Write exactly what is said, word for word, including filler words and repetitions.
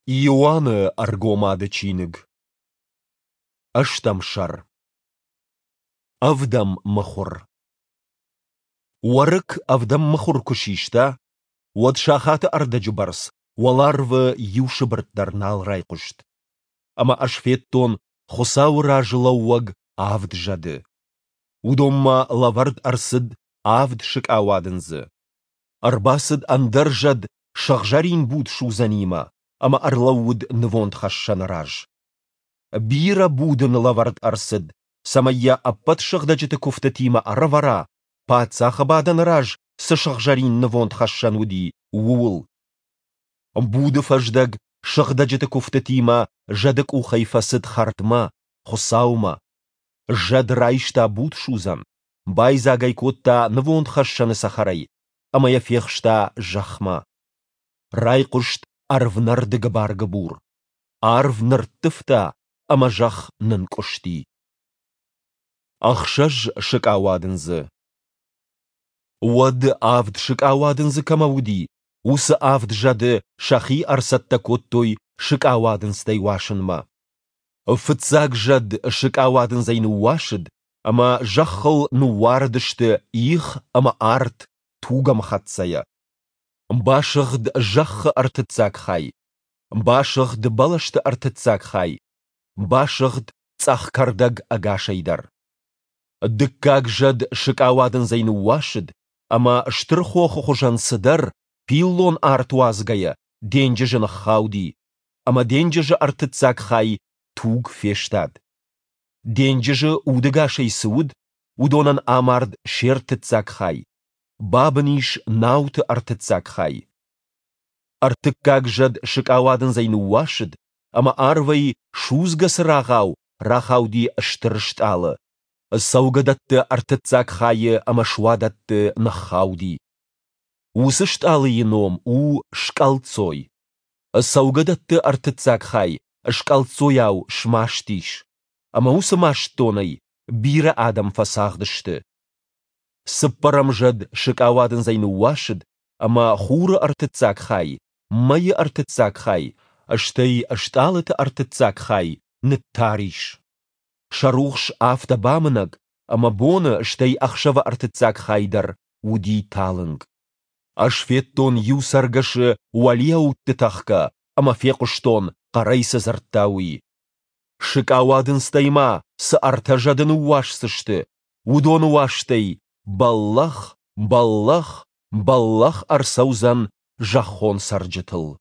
Ioană argomade cinig. Ashtam shar. Avdam مخور. ورك أفدم مخور كشيشتا ود شاخات أرد جبرس ولارف يوشبرت درنال رايقشت أما أشفيتون خساو راجلووغ آفد جد ودوما لافرد أرسد آفد شك آوادنز أرباسد أندر جد شغجارين بود شو زنيما أما أرلود نفوند خشان راج بيرا بودن لافرد أرسد سميا أبت شغدجت كفتتيما أرفرا پاتسا خبادن راج سشغجارين نفوند خشان ودي وول بود فجدگ شغدجت كفتتيما جدك او خيفسد خارتما خساوما جد رايشتا بود شوزن بايزا غيكوتا نفوند خشان سخري أما يفيخشتا جخما رايقشت أرف نرد غبار غبور أرف نرتفتا أما جخ ننكشتي أخشج شك آوادنز ود آفد شك آوادنز كما ودي وس آفد جد شخي أرسدتا كوتوي شك آوادنز تي واشن ما فتزاق جد شك آوادنز اي نواشد أما جخل نواردشت إيخ أما آرت توغا مخاتسايا باشغد جخ أرتتساق خاي باشغد بلشت أرتتساق خاي باشغد تساخ كردق أغاشيدر دكاق جد شك آوادنز اي نواشد أما اشترخوخ خوشان صدر بيلون آرت وازغايا دينجج نخاودي أما دينجج أرتتساق خاي توغ فيشتاد دينجج ودغاشي سود ودونان آمارد شيرتتساق خاي بابنيش ناوت أرتتساق خاي أرتكاق جد شك آوادن زي نواشد أما آروي شوزغس راغاو راغاودي اشترشت آل السوغدت أرتتساق خاي أما شوادت نخاودي وسشت آل ينوم و شكالتسوي السوغدت أرتتساق خاي اشكالتسوياو شماشتيش أما وسماشتوني بير آدم فساغدشت سبرم جد شك آوادن زي نواشد أما خور أرتتساق خاي مي أرتتساق خاي أشتي أشتالت أرتتساق خاي نتاريش شاروخش آفتا بامنگ أما بون أشتي أخشف أرتتساق خاي در ودي تالنگ أشفيتون يوسرگش وليو تتخكا أما فيقشتون قريس زرتاوي شك آوادن ستيما سأرتجدن واشسشت ودون واشتي باللخ باللخ باللخ أرسوزن جخون سرجتل